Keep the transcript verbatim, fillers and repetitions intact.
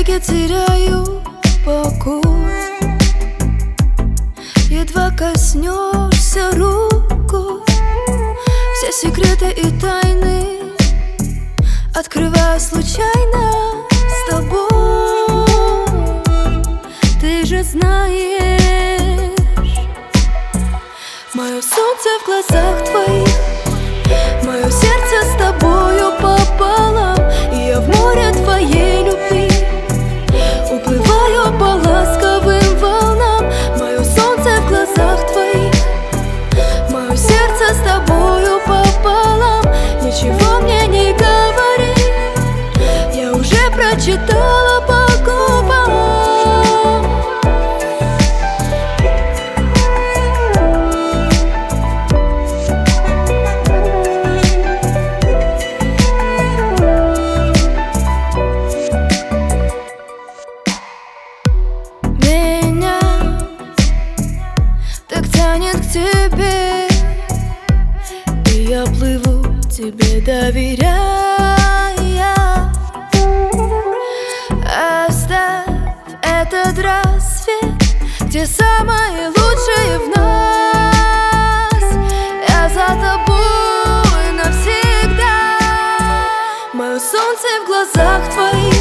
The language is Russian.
навеки теряю покой. Едва коснешься рукой, все секреты и тайны открываю случайно с тобой. Ты же знаешь, мое солнце в глазах твоих, мое сердце с тобою пополам. И я в море твоей любви уплываю по ласковым волнам. Мое солнце в глазах твоих, мое сердце с тобою пополам. Ничего мне не говори, я уже прочитала по губам. Меня так тянет к тебе, и я плыву тебе, доверяя. Оставь этот рассвет, где самое лучшее в нас. Я за тобой навсегда. Мое солнце в глазах твоих,